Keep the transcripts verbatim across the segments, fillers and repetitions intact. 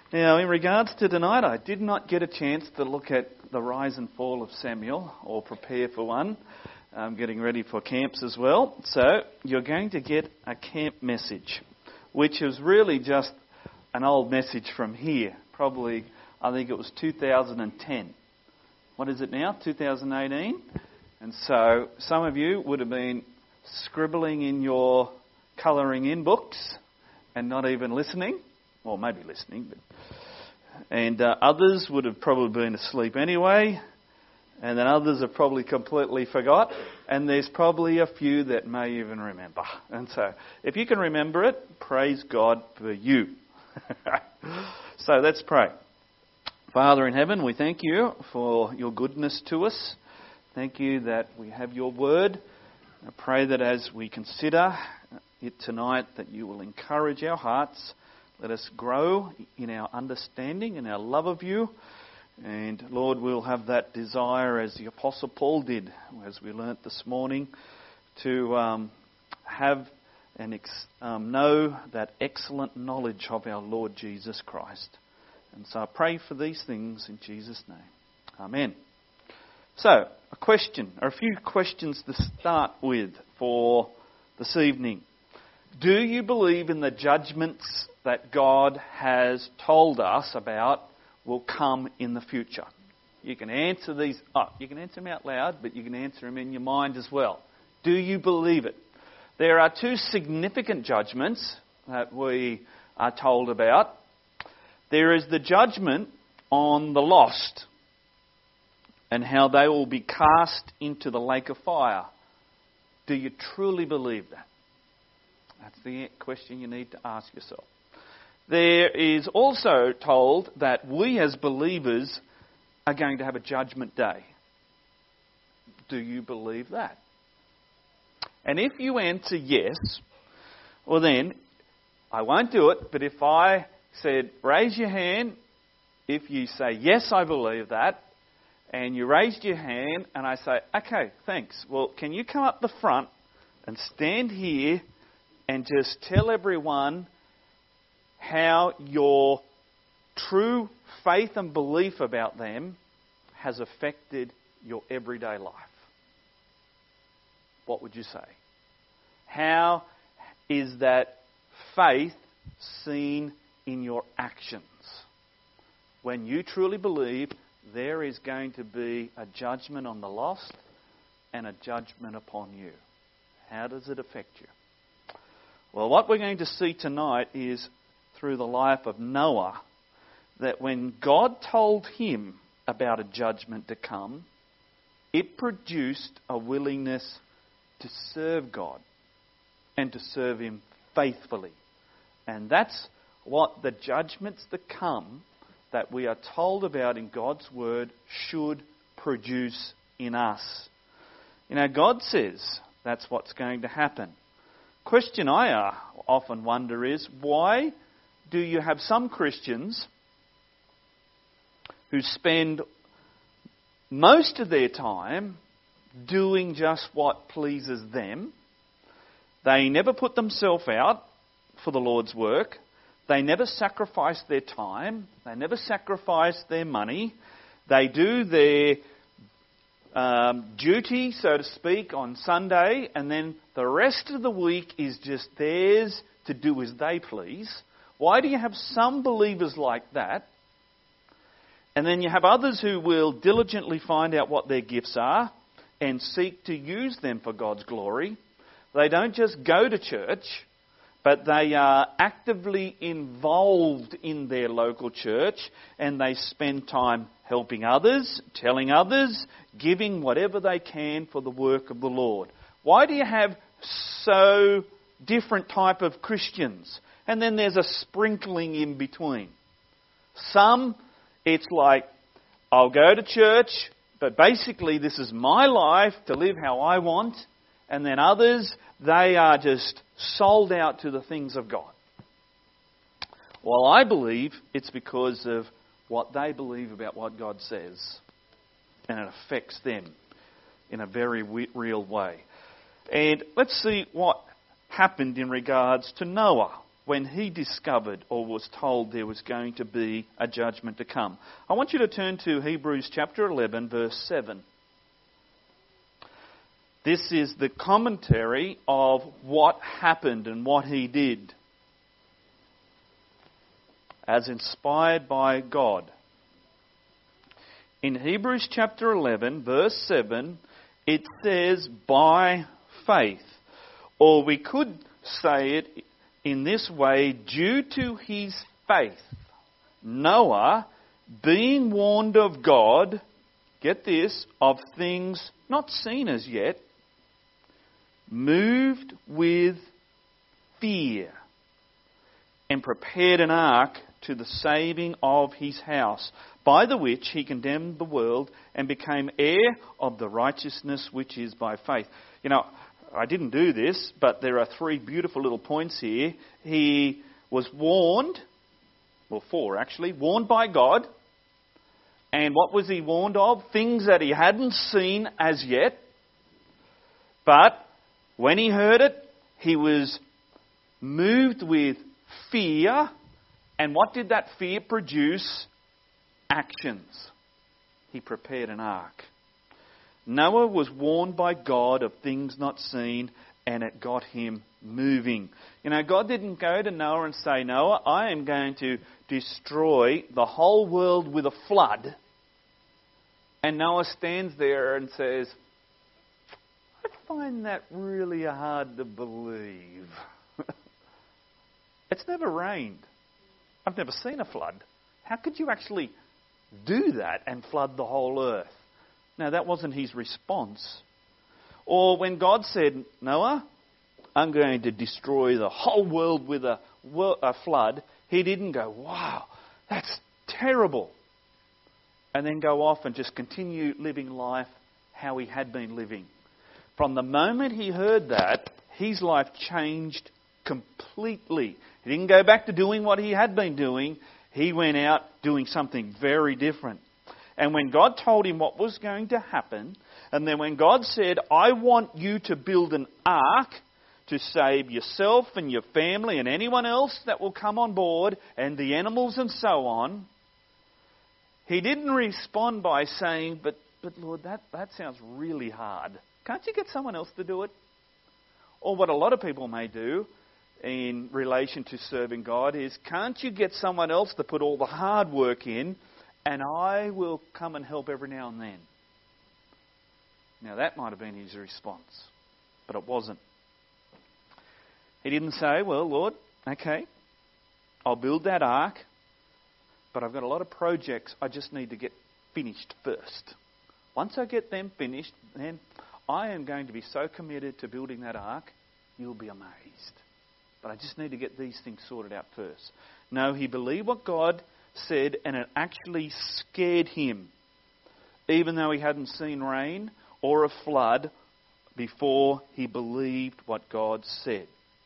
Now, in regards to tonight, I did not get a chance to look at the rise and fall of Samuel or prepare for one. I'm getting ready for camps as well. So you're going to get a camp message, which is really just an old message from here. Probably, I think it was two thousand ten. What is it now? two thousand eighteen? And so some of you would have been scribbling in your colouring in books and not even listening. Well, maybe listening. But and uh, others would have probably been asleep anyway. And then others have probably completely forgot. And there's probably a few that may even remember. And so if you can remember it, praise God for you. So let's pray. Father in heaven, we thank you for your goodness to us. Thank you that we have your word. I pray that as we consider it tonight, that you will encourage our hearts. Let us grow in our understanding and our love of you. And Lord, we'll have that desire as the Apostle Paul did, as we learnt this morning, to um, have and ex- um, know that excellent knowledge of our Lord Jesus Christ. And so I pray for these things in Jesus' name. Amen. So, a question, or a few questions to start with for this evening. Do you believe in the judgments that God has told us about will come in the future? You can answer these, oh, you can answer them out loud, but you can answer them in your mind as well. Do you believe it? There are two significant judgments that we are told about. There is the judgment on the lost and how they will be cast into the lake of fire. Do you truly believe that? That's the question you need to ask yourself. There is also told that we as believers are going to have a judgment day. Do you believe that? And if you answer yes, well then, I won't do it, but if I said, raise your hand, if you say, yes, I believe that, and you raised your hand, and I say, okay, thanks. Well, can you come up the front and stand here and just tell everyone how your true faith and belief about them has affected your everyday life? What would you say? How is that faith seen in your actions? When you truly believe there is going to be a judgment on the lost and a judgment upon you. How does it affect you? Well, what we're going to see tonight is through the life of Noah, that when God told him about a judgment to come, it produced a willingness to serve God and to serve him faithfully. And that's what the judgments that come that we are told about in God's word should produce in us. You know, God says that's what's going to happen. Question I uh, often wonder is, why do you have some Christians who spend most of their time doing just what pleases them? They never put themselves out for the Lord's work. They never sacrifice their time. They never sacrifice their money. They do their um, duty, so to speak, on Sunday, and then the rest of the week is just theirs to do as they please. Why do you have some believers like that? And then you have others who will diligently find out what their gifts are and seek to use them for God's glory. They don't just go to church, but they are actively involved in their local church, and they spend time helping others, telling others, giving whatever they can for the work of the Lord. Why do you have so different type of Christians? And then there's a sprinkling in between. Some, it's like, I'll go to church, but basically this is my life to live how I want. And then others, they are just sold out to the things of God. Well, I believe it's because of what they believe about what God says. And it affects them in a very real way. And let's see what happened in regards to Noah when he discovered or was told there was going to be a judgment to come. I want you to turn to Hebrews chapter eleven, verse seven. This is the commentary of what happened and what he did, as inspired by God. In Hebrews chapter eleven, verse seven, it says, by faith. Or we could say it in this way, due to his faith, Noah, being warned of God, get this, of things not seen as yet, moved with fear, and prepared an ark to the saving of his house, by the which he condemned the world and became heir of the righteousness which is by faith. You know, I didn't do this, but there are three beautiful little points here. He was warned, well, four actually, warned by God. And what was he warned of? Things that he hadn't seen as yet. But when he heard it, he was moved with fear. And what did that fear produce? Actions. He prepared an ark. Noah was warned by God of things not seen, and it got him moving. You know, God didn't go to Noah and say, Noah, I am going to destroy the whole world with a flood. And Noah stands there and says, I find that really hard to believe. It's never rained. I've never seen a flood. How could you actually do that and flood the whole earth? Now, that wasn't his response. Or when God said, Noah, I'm going to destroy the whole world with a, a flood, he didn't go, wow, that's terrible. And then go off and just continue living life how he had been living. From the moment he heard that, his life changed completely. He didn't go back to doing what he had been doing. He went out doing something very different. And when God told him what was going to happen, and then when God said, I want you to build an ark to save yourself and your family and anyone else that will come on board and the animals and so on, he didn't respond by saying, but, but Lord, that, that sounds really hard. Can't you get someone else to do it? Or what a lot of people may do in relation to serving God is, can't you get someone else to put all the hard work in, and I will come and help every now and then? Now that might have been his response, but it wasn't. He didn't say, well, Lord, okay, I'll build that ark, but I've got a lot of projects I just need to get finished first. Once I get them finished, then I am going to be so committed to building that ark, you'll be amazed. But I just need to get these things sorted out first. No, he believed what God said, and it actually scared him, even though he hadn't seen rain or a flood before he believed what God said.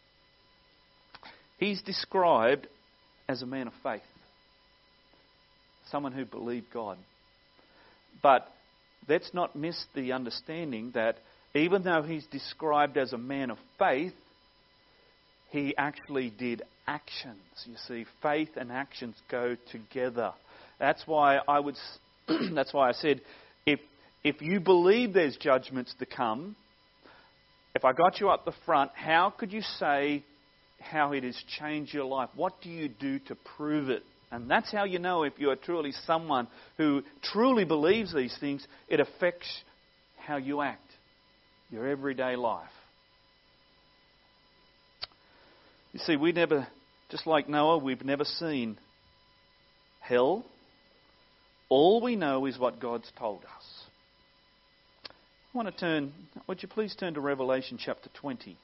He's described as a man of faith, someone who believed God. But let's not miss the understanding that even though he's described as a man of faith, he actually did actions. You see, faith and actions go together. That's why I would. That's why I said, if if you believe there's judgments to come, if I got you up the front, how could you say how it has changed your life? What do you do to prove it? And that's how you know if you are truly someone who truly believes these things. It affects how you act, your everyday life. You see, we never, just like Noah, we've never seen hell. All we know is what God's told us. I want to turn, would you please turn to Revelation chapter twenty.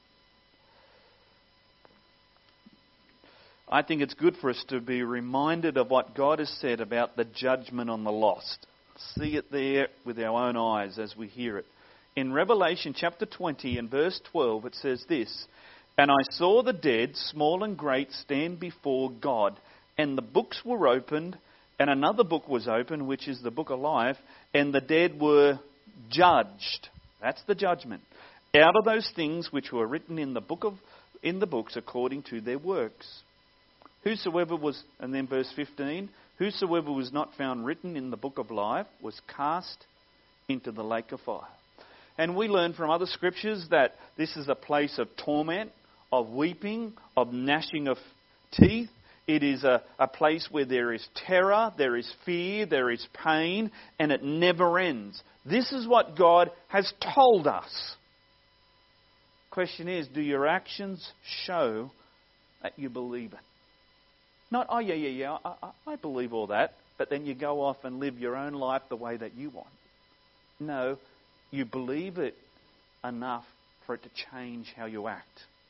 I think it's good for us to be reminded of what God has said about the judgment on the lost. See it there with our own eyes as we hear it. In Revelation chapter twenty and verse twelve, it says this, And I saw the dead, small and great, stand before God, and the books were opened, and another book was opened, which is the book of life, and the dead were judged. That's the judgment. Out of those things which were written in the book of in the books according to their works. Whosoever was, and then verse fifteen, whosoever was not found written in the book of life was cast into the lake of fire. And we learn from other scriptures that this is a place of torment, of weeping, of gnashing of teeth. It is a, a place where there is terror, there is fear, there is pain, and it never ends. This is what God has told us. Question is, do your actions show that you believe it? Not, oh yeah, yeah, yeah, I, I, I believe all that, but then you go off and live your own life the way that you want. No, you believe it enough for it to change how you act.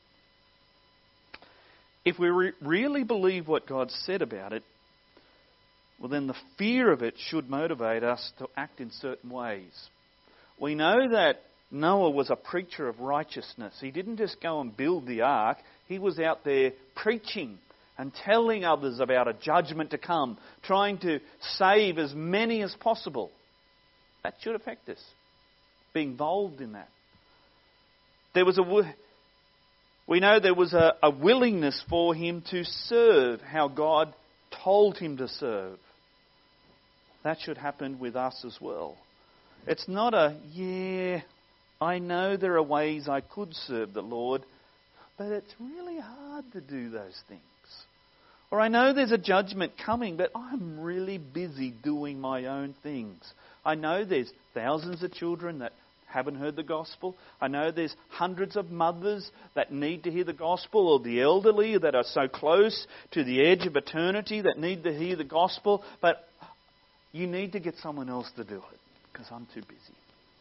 If we re- really believe what God said about it, well then the fear of it should motivate us to act in certain ways. We know that Noah was a preacher of righteousness. He didn't just go and build the ark. He was out there preaching and telling others about a judgment to come, trying to save as many as possible. That should affect us. Be involved in that. There was a... We know there was a, a willingness for him to serve how God told him to serve. That should happen with us as well. It's not a, yeah, I know there are ways I could serve the Lord, but it's really hard to do those things. Or I know there's a judgment coming, but I'm really busy doing my own things. I know there's thousands of children that haven't heard the gospel. I know there's hundreds of mothers that need to hear the gospel, or the elderly that are so close to the edge of eternity that need to hear the gospel. But you need to get someone else to do it, because I'm too busy.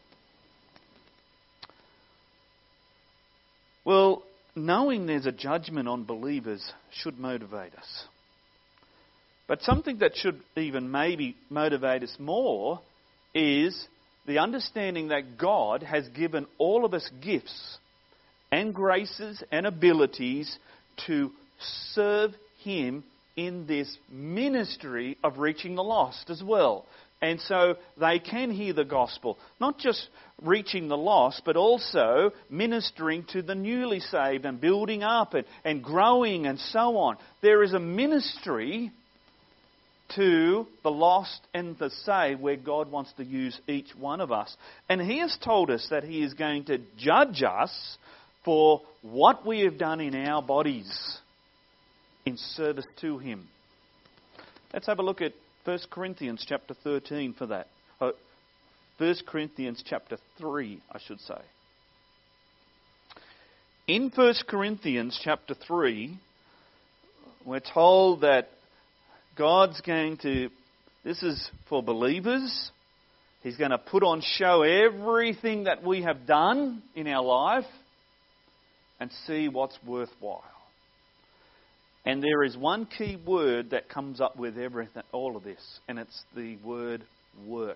Well, knowing there's a judgment on believers should motivate us. But something that should even maybe motivate us more is the understanding that God has given all of us gifts and graces and abilities to serve Him in this ministry of reaching the lost as well. And so they can hear the gospel, not just reaching the lost, but also ministering to the newly saved and building up and, and growing and so on. There is a ministry to the lost and the saved where God wants to use each one of us. And He has told us that He is going to judge us for what we have done in our bodies in service to Him. Let's have a look at First Corinthians chapter thirteen for that. Oh, First Corinthians chapter three, I should say. In First Corinthians chapter three, we're told that God's going to, this is for believers, He's going to put on show everything that we have done in our life and see what's worthwhile. And there is one key word that comes up with everything, all of this, and it's the word work.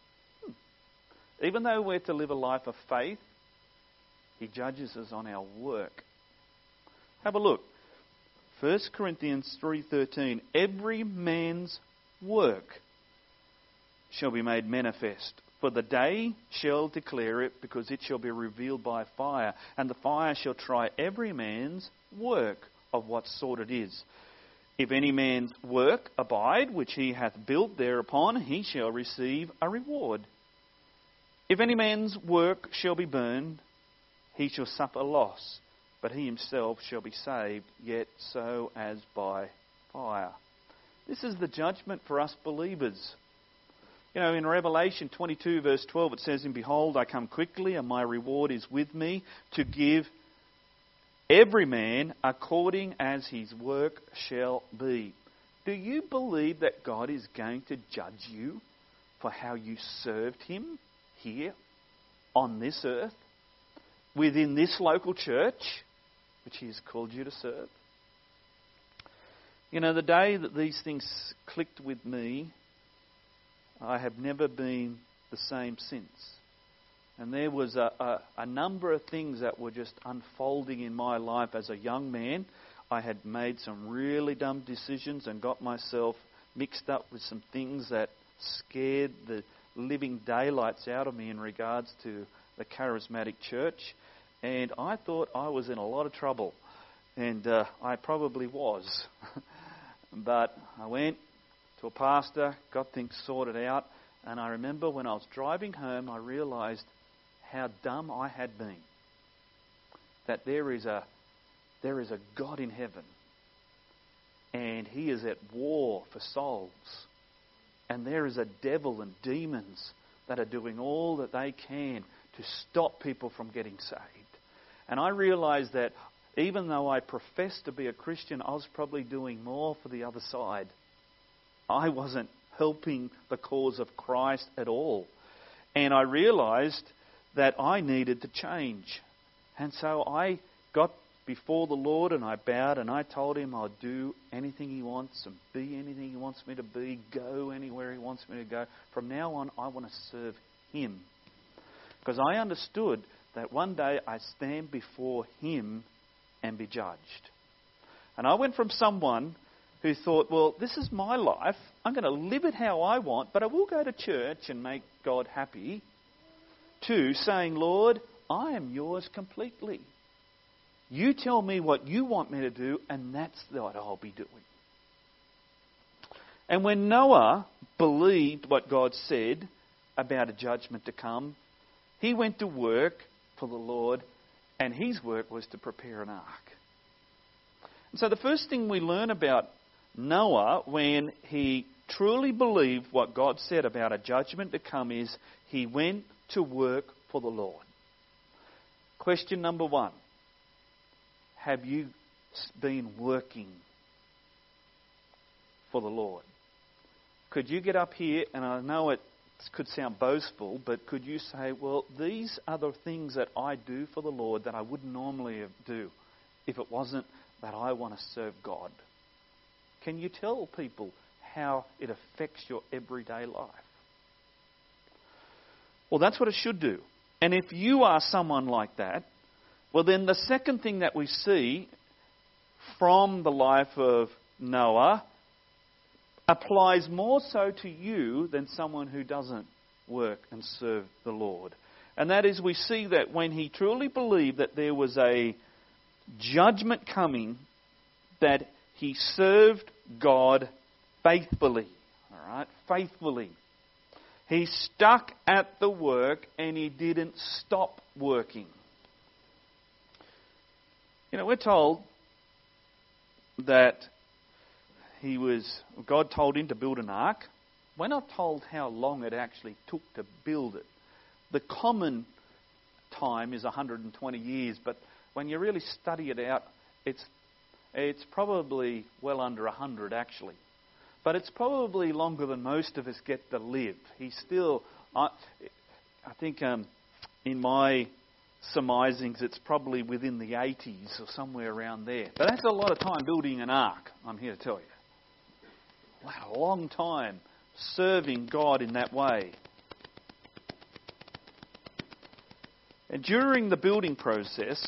Even though we're to live a life of faith, He judges us on our work. Have a look. First Corinthians three thirteen. Every man's work shall be made manifest, for the day shall declare it, because it shall be revealed by fire, and the fire shall try every man's work of what sort it is. If any man's work abide, which he hath built thereupon, he shall receive a reward. If any man's work shall be burned, he shall suffer loss, but he himself shall be saved, yet so as by fire. This is the judgment for us believers. You know, in Revelation twenty-two verse twelve it says, "And behold, I come quickly, and my reward is with me, to give every man according as his work shall be." Do you believe that God is going to judge you for how you served Him here on this earth, within this local church, which He has called you to serve? You know, the day that these things clicked with me, I have never been the same since. And there was a, a, a number of things that were just unfolding in my life as a young man. I had made some really dumb decisions and got myself mixed up with some things that scared the living daylights out of me in regards to the charismatic church. And I thought I was in a lot of trouble. And uh, I probably was. But I went to a pastor, got things sorted out, and I remember when I was driving home, I realised how dumb I had been. That there is a there is a God in heaven, and He is at war for souls. And there is a devil and demons that are doing all that they can to stop people from getting saved. And I realised that even though I professed to be a Christian, I was probably doing more for the other side. I wasn't helping the cause of Christ at all. And I realised that I needed to change. And so I got before the Lord and I bowed and I told Him I'll do anything He wants and be anything He wants me to be, go anywhere He wants me to go. From now on, I want to serve Him. Because I understood that one day I stand before Him and be judged. And I went from someone who thought, well, this is my life. I'm going to live it how I want, but I will go to church and make God happy, to saying, Lord, I am yours completely. You tell me what you want me to do, and that's what I'll be doing. And when Noah believed what God said about a judgment to come, he went to work for the Lord, and his work was to prepare an ark. And so the first thing we learn about Noah, when he truly believed what God said about a judgment to come, is he went to work for the Lord. Question number one. Have you been working for the Lord? Could you get up here, and I know it could sound boastful, but could you say, well, these are the things that I do for the Lord that I wouldn't normally do if it wasn't that I want to serve God? Can you tell people how it affects your everyday life? Well, that's what it should do. And if you are someone like that, well, then the second thing that we see from the life of Noah applies more so to you than someone who doesn't work and serve the Lord. And that is, we see that when he truly believed that there was a judgment coming, that he served God faithfully. All right, faithfully. He stuck at the work and he didn't stop working. You know, we're told that he was, God told him to build an ark. We're not told how long it actually took to build it. The common time is one hundred twenty years, but when you really study it out, it's it's probably well under one hundred actually. But it's probably longer than most of us get to live. He's still, I, I think um, in my surmisings, it's probably within the eighties or somewhere around there. But that's a lot of time building an ark, I'm here to tell you. A long time serving God in that way. And during the building process,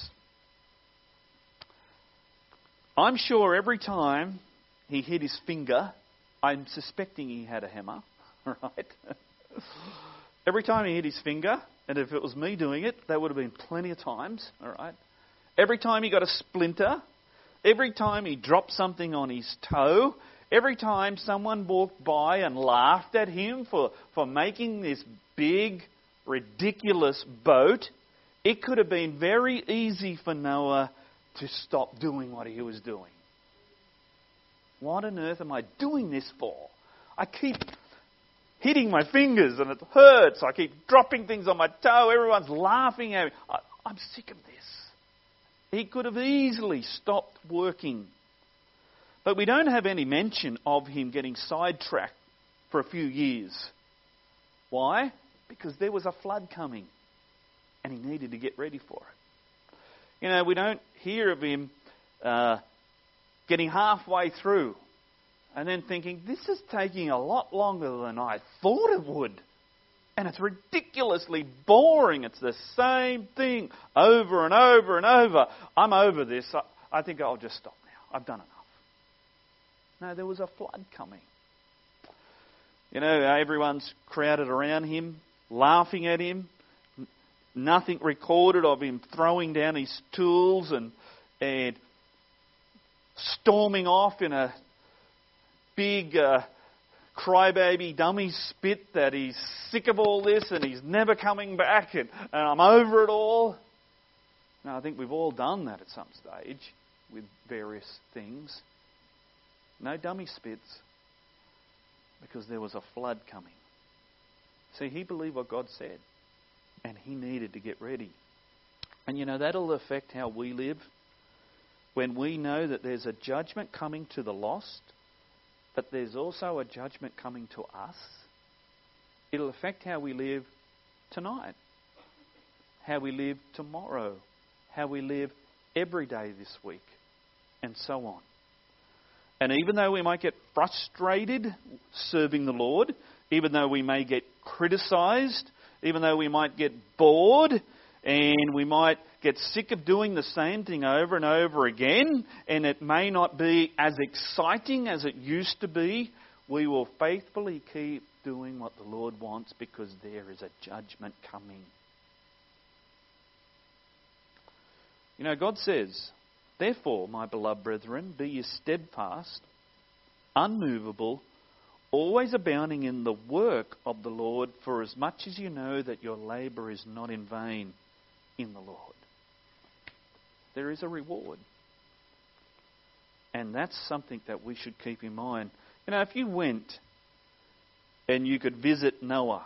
I'm sure every time he hit his finger, I'm suspecting he had a hammer, right? Every time he hit his finger, and if it was me doing it, that would have been plenty of times, all right? Every time he got a splinter, every time he dropped something on his toe, every time someone walked by and laughed at him for, for making this big, ridiculous boat, it could have been very easy for Noah to stop doing what he was doing. What on earth am I doing this for? I keep hitting my fingers and it hurts. I keep dropping things on my toe. Everyone's laughing at me. I, I'm sick of this. He could have easily stopped working. But we don't have any mention of him getting sidetracked for a few years. Why? Because there was a flood coming and he needed to get ready for it. You know, we don't hear of him uh, getting halfway through and then thinking, this is taking a lot longer than I thought it would. And it's ridiculously boring. It's the same thing over and over and over. I'm over this. I, I think I'll just stop now. I've done enough. No, there was a flood coming. You know, everyone's crowded around him, laughing at him. Nothing recorded of him throwing down his tools and, and storming off in a big uh, crybaby dummy spit that he's sick of all this and he's never coming back and, and I'm over it all. Now, I think we've all done that at some stage with various things. No dummy spits, because there was a flood coming. See, he believed what God said, and he needed to get ready. And you know, that'll affect how we live. When we know that there's a judgment coming to the lost, but there's also a judgment coming to us, it'll affect how we live tonight, how we live tomorrow, how we live every day this week, and so on. And even though we might get frustrated serving the Lord, even though we may get criticised, even though we might get bored, and we might get sick of doing the same thing over and over again, and it may not be as exciting as it used to be, we will faithfully keep doing what the Lord wants, because there is a judgment coming. You know, God says, "Therefore, my beloved brethren, be ye steadfast, unmovable, always abounding in the work of the Lord, for as much as you know that your labour is not in vain in the Lord." There is a reward. And that's something that we should keep in mind. You know, if you went and you could visit Noah,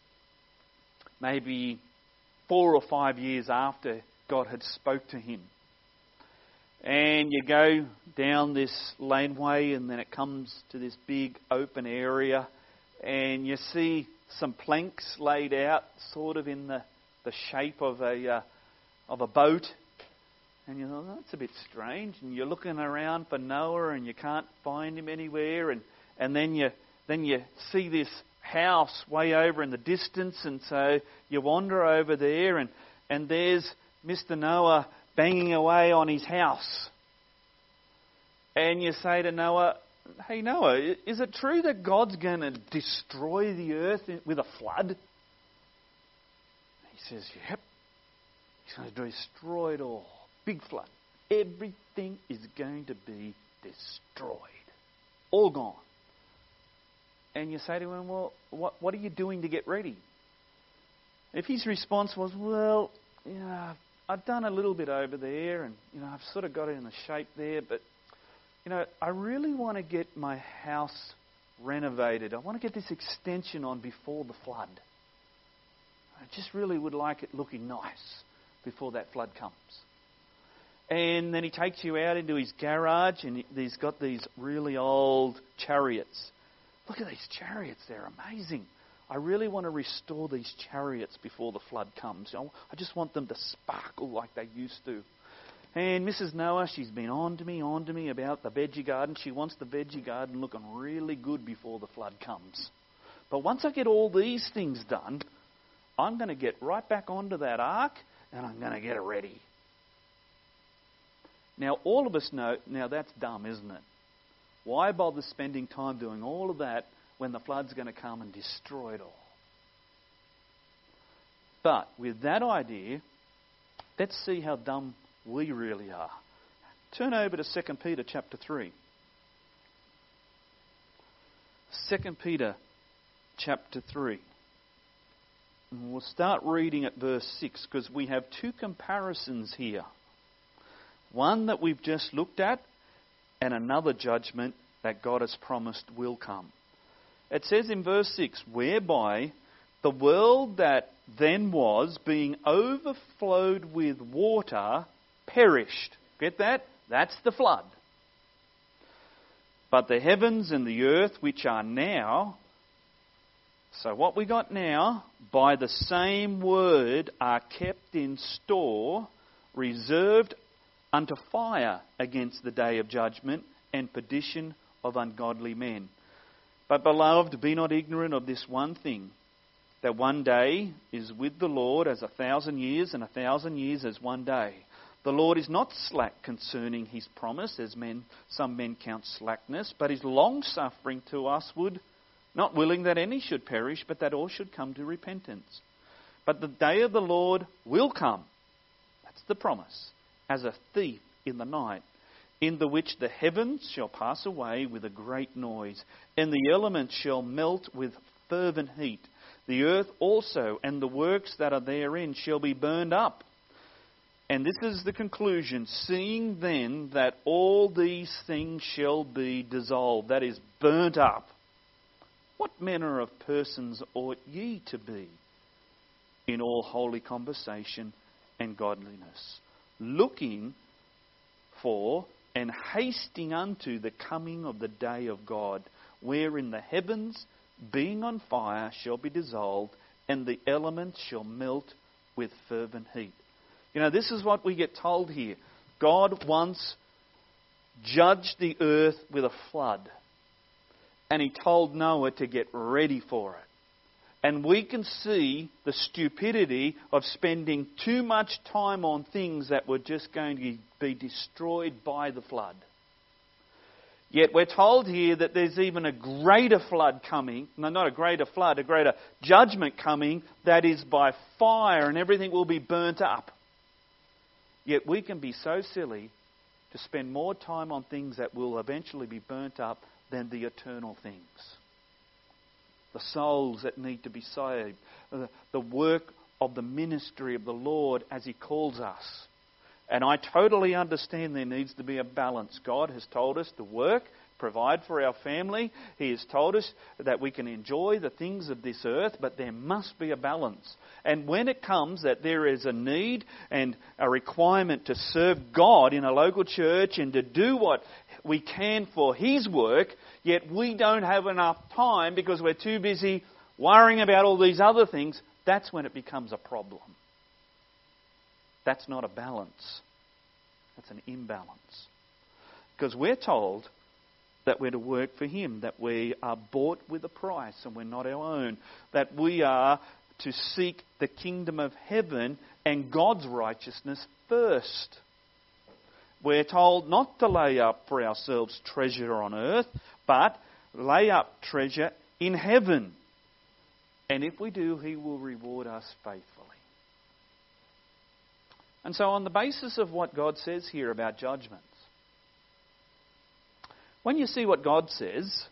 maybe four or five years after God had spoke to him, and you go down this laneway and then it comes to this big open area and you see some planks laid out sort of in the, the shape of a uh, of a boat, and you thought, oh, that's a bit strange, and you're looking around for Noah and you can't find him anywhere, and, and then you then you see this house way over in the distance, and so you wander over there and, and there's Mister Noah banging away on his house. And you say to Noah, "Hey Noah, is it true that God's going to destroy the earth with a flood?" He says, "Yep. He's going to destroy it all. Big flood. Everything is going to be destroyed. All gone." And you say to him, "Well, what, what are you doing to get ready?" If his response was, "Well, yeah, I've done a little bit over there, and you know, I've sort of got it in the shape there, but you know, I really want to get my house renovated. I want to get this extension on before the flood. I just really would like it looking nice before that flood comes." And then he takes you out into his garage, and he's got these really old chariots. "Look at these chariots, they're amazing. I really want to restore these chariots before the flood comes. I just want them to sparkle like they used to." And Missus Noah, she's been on to me, on to me about the veggie garden. She wants the veggie garden looking really good before the flood comes. But once I get all these things done, I'm going to get right back onto that ark and I'm going to get it ready. Now, all of us know, now that's dumb, isn't it? Why bother spending time doing all of that when the flood's going to come and destroy it all? But with that idea, let's see how dumb we really are. Turn over to Second Peter chapter three. Second Peter chapter three. And we'll start reading at verse six, because we have two comparisons here. One that we've just looked at, and another judgment that God has promised will come. It says in verse six, "Whereby the world that then was, being overflowed with water, perished." Get that? That's the flood. "But the heavens and the earth which are now," so what we got now, "by the same word are kept in store, reserved unto fire against the day of judgment and perdition of ungodly men. But beloved, be not ignorant of this one thing, that one day is with the Lord as a thousand years, and a thousand years as one day. The Lord is not slack concerning his promise, as men some men count slackness, but is long-suffering to usward, not willing that any should perish, but that all should come to repentance. But the day of the Lord will come," that's the promise, "as a thief in the night, in the which the heavens shall pass away with a great noise, and the elements shall melt with fervent heat. The earth also and the works that are therein shall be burned up. And this is the conclusion, seeing then that all these things shall be dissolved, that is, burnt up. What manner of persons ought ye to be in all holy conversation and godliness, looking for and hasting unto the coming of the day of God, wherein the heavens, being on fire, shall be dissolved, and the elements shall melt with fervent heat. You know, this is what we get told here. God once judged the earth with a flood, and He told Noah to get ready for it. And we can see the stupidity of spending too much time on things that were just going to be destroyed by the flood. Yet we're told here that there's even a greater flood coming. No, not a greater flood, a greater judgment coming that is by fire, and everything will be burnt up. Yet we can be so silly to spend more time on things that will eventually be burnt up than the eternal things. The souls that need to be saved, the work of the ministry of the Lord as He calls us. And I totally understand there needs to be a balance. God has told us to work, provide for our family. He has told us that we can enjoy the things of this earth, but there must be a balance. And when it comes that there is a need and a requirement to serve God in a local church and to do what we can for His work, yet we don't have enough time because we're too busy worrying about all these other things, that's when it becomes a problem. That's not a balance. That's an imbalance. Because we're told that we're to work for Him, that we are bought with a price and we're not our own, that we are to seek the kingdom of heaven and God's righteousness first. We're told not to lay up for ourselves treasure on earth, but lay up treasure in heaven. And if we do, He will reward us faithfully. And so on the basis of what God says here about judgments, when you see what God says,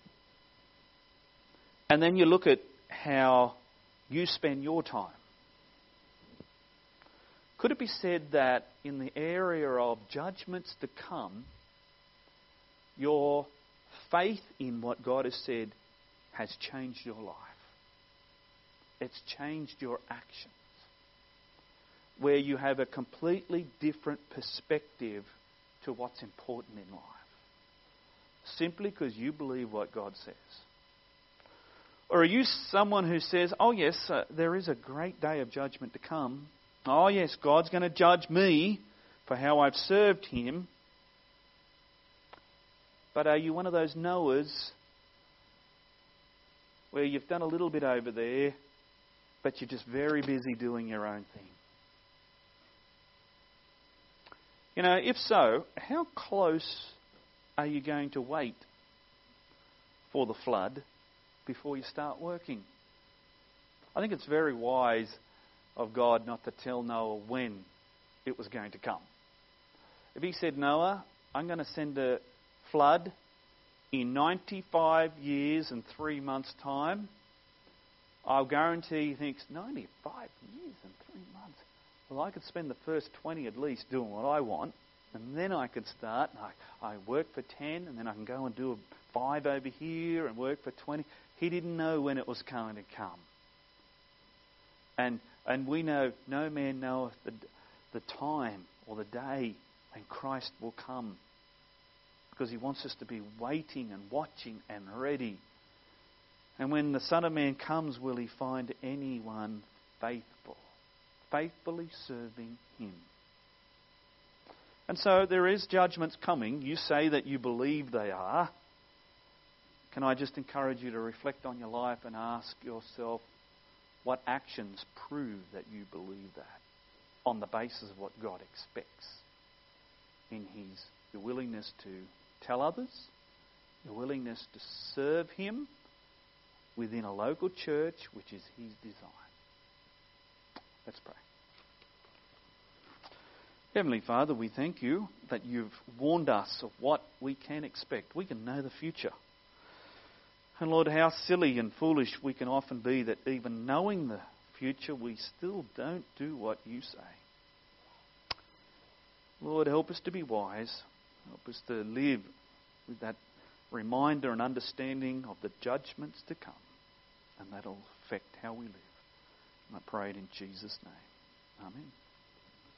and then you look at how you spend your time, could it be said that in the area of judgments to come, your faith in what God has said has changed your life? It's changed your actions, where you have a completely different perspective to what's important in life, simply because you believe what God says? Or are you someone who says, oh yes, uh, there is a great day of judgment to come. Oh yes, God's going to judge me for how I've served Him. But are you one of those knowers where you've done a little bit over there, but you're just very busy doing your own thing? You know, if so, how close are you going to wait for the flood before you start working? I think it's very wise of God not to tell Noah when it was going to come. If He said, Noah, I'm going to send a flood in ninety-five years and three months' time, I'll guarantee he thinks, ninety-five years and three months? Well, I could spend the first twenty at least doing what I want, and then I could start, and I, I work for ten, and then I can go and do a five over here and work for twenty. He didn't know when it was going to come. And and we know no man knoweth the, the time or the day when Christ will come, because He wants us to be waiting and watching and ready. And when the Son of Man comes, will He find anyone faithful, faithfully serving Him? And so there is judgments coming. You say that you believe they are. Can I just encourage you to reflect on your life and ask yourself, what actions prove that you believe that on the basis of what God expects in His, your willingness to tell others, your willingness to serve Him within a local church, which is His design. Let's pray. Heavenly Father, we thank you that you've warned us of what we can expect. We can know the future. And Lord, how silly and foolish we can often be that even knowing the future, we still don't do what you say. Lord, help us to be wise. Help us to live with that reminder and understanding of the judgments to come. And that'll affect how we live. And I pray it in Jesus' name. Amen.